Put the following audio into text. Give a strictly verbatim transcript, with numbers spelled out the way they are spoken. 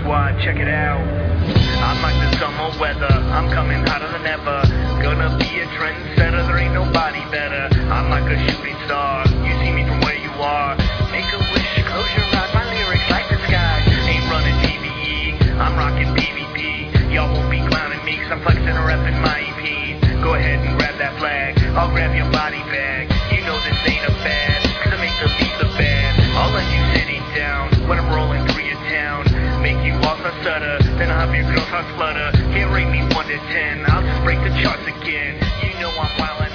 squad, check it out. I'm like the summer weather, I'm coming hotter than ever. Gonna be a trendsetter, there ain't nobody better. I'm like a shooting star, you see me from where you are. Make a wish, close your eyes, my lyrics like the sky. Ain't running P V E, I'm rocking P V P. Y'all won't be clowning me, cause I'm flexing or repping my E Ps. Go ahead and grab that flag, I'll grab your body bag. You know this ain't a fad, cause I make the beat the bad. I'll let you sitting down, when I'm rolling through your town. Make you walk or stutter, then I'll have your girls heart flutter. Can't rate me one to ten, I'll just break the charts again. You know I'm wildin'.